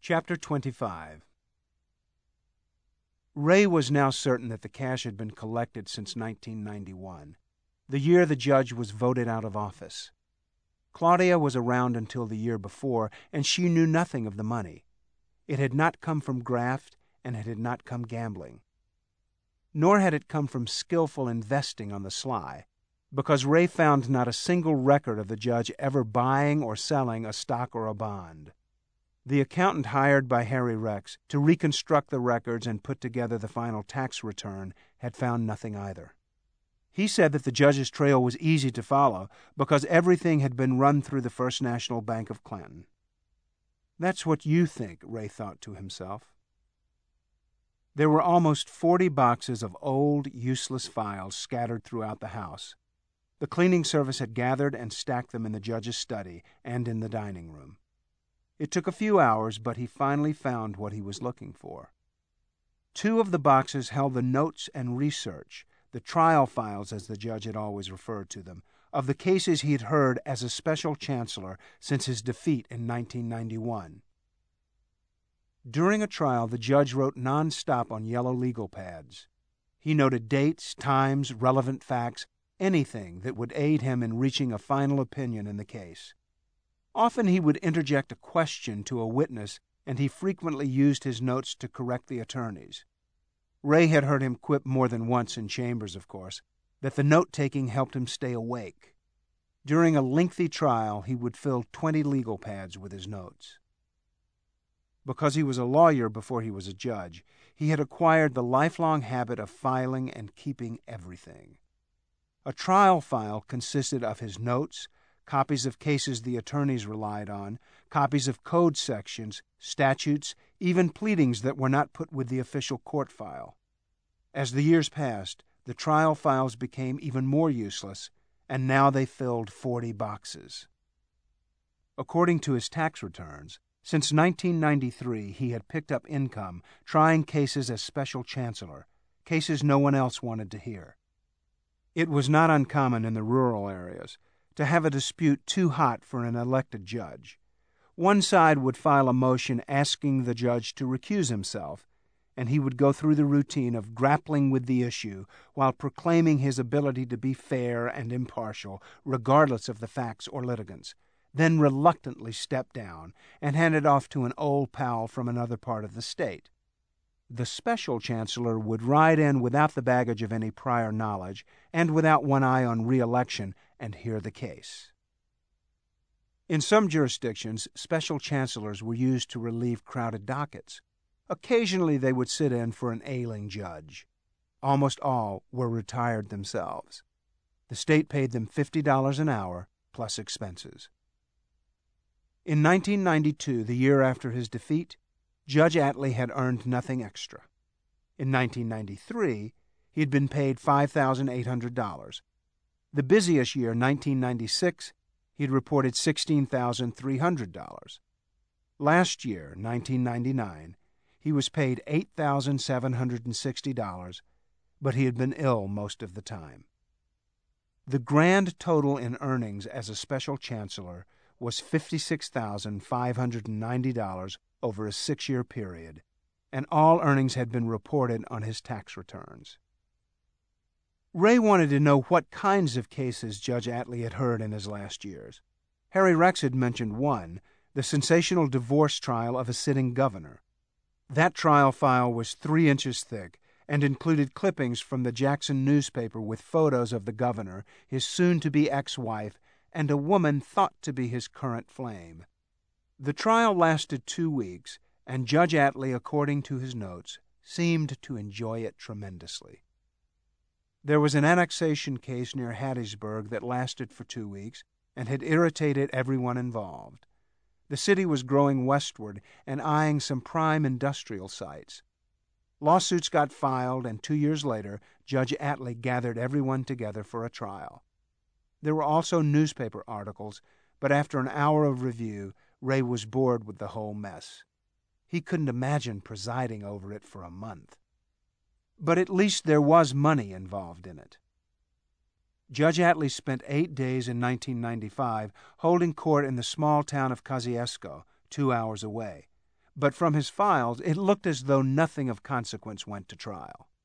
Chapter 25. Ray was now certain that the cash had been collected since 1991, the year the judge was voted out of office. Claudia was around until the year before, and she knew nothing of the money. It had not come from graft, and it had not come gambling. Nor had it come from skillful investing on the sly, because Ray found not a single record of the judge ever buying or selling a stock or a bond. The accountant hired by Harry Rex to reconstruct the records and put together the final tax return had found nothing either. He said that the judge's trail was easy to follow because everything had been run through the First National Bank of Clanton. That's what you think, Ray thought to himself. There were almost 40 boxes of old, useless files scattered throughout the house. The cleaning service had gathered and stacked them in the judge's study and in the dining room. It took a few hours, but he finally found what he was looking for. 2 of the boxes held the notes and research, the trial files as the judge had always referred to them, of the cases he had heard as a special chancellor since his defeat in 1991. During a trial, the judge wrote nonstop on yellow legal pads. He noted dates, times, relevant facts, anything that would aid him in reaching a final opinion in the case. Often he would interject a question to a witness, and he frequently used his notes to correct the attorneys. Ray had heard him quip more than once in chambers, of course, that the note-taking helped him stay awake. During a lengthy trial, he would fill 20 legal pads with his notes. Because he was a lawyer before he was a judge, he had acquired the lifelong habit of filing and keeping everything. A trial file consisted of his notes, copies of cases the attorneys relied on, copies of code sections, statutes, even pleadings that were not put with the official court file. As the years passed, the trial files became even more useless, and now they filled 40 boxes. According to his tax returns, since 1993 he had picked up income trying cases as special chancellor, cases no one else wanted to hear. It was not uncommon in the rural areas to have a dispute too hot for an elected judge. One side would file a motion asking the judge to recuse himself, and he would go through the routine of grappling with the issue while proclaiming his ability to be fair and impartial, regardless of the facts or litigants, then reluctantly step down and hand it off to an old pal from another part of the state. The special chancellor would ride in without the baggage of any prior knowledge and without one eye on re-election and hear the case. In some jurisdictions, special chancellors were used to relieve crowded dockets. Occasionally they would sit in for an ailing judge. Almost all were retired themselves. The state paid them $50 an hour plus expenses. In 1992, the year after his defeat, Judge Atlee had earned nothing extra. In 1993, he had been paid $5,800. The busiest year, 1996, he had reported $16,300. Last year, 1999, he was paid $8,760, but he had been ill most of the time. The grand total in earnings as a special chancellor was $56,590 over a 6-year period, and all earnings had been reported on his tax returns. Ray wanted to know what kinds of cases Judge Atlee had heard in his last years. Harry Rex had mentioned one, the sensational divorce trial of a sitting governor. That trial file was 3 inches thick and included clippings from the Jackson newspaper with photos of the governor, his soon-to-be ex-wife, and a woman thought to be his current flame. The trial lasted 2 weeks, and Judge Atlee, according to his notes, seemed to enjoy it tremendously. There was an annexation case near Hattiesburg that lasted for 2 weeks and had irritated everyone involved. The city was growing westward and eyeing some prime industrial sites. Lawsuits got filed, and 2 years later, Judge Atlee gathered everyone together for a trial. There were also newspaper articles, but after an hour of review, Ray was bored with the whole mess. He couldn't imagine presiding over it for a month. But at least there was money involved in it. Judge Atlee spent 8 days in 1995 holding court in the small town of Kosciuszko, 2 hours away. but from his files it looked as though nothing of consequence went to trial.